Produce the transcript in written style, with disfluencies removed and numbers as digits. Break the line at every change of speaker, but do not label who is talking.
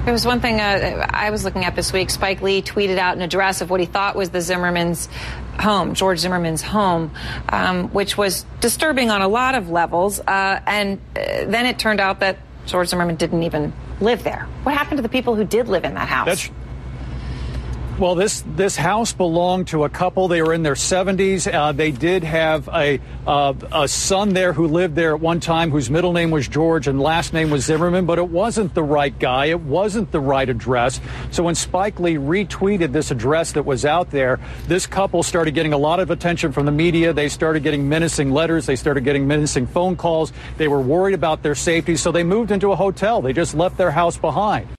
There was one thing I was looking at this week. Spike Lee tweeted out an address of what he thought was the Zimmerman's home, George Zimmerman's home, which was disturbing on a lot of levels. And then it turned out that George Zimmerman didn't even live there. What happened to the people who did live in that house?
Well, this house belonged to a couple. They were in their 70s. They did have a son there who lived there at one time, whose middle name was George and last name was Zimmerman, but it wasn't the right guy. It wasn't the right address. So when Spike Lee retweeted this address that was out there, this couple started getting a lot of attention from the media. They started getting menacing letters. They started getting menacing phone calls. They were worried about their safety, so they moved into a hotel. They just left their house behind.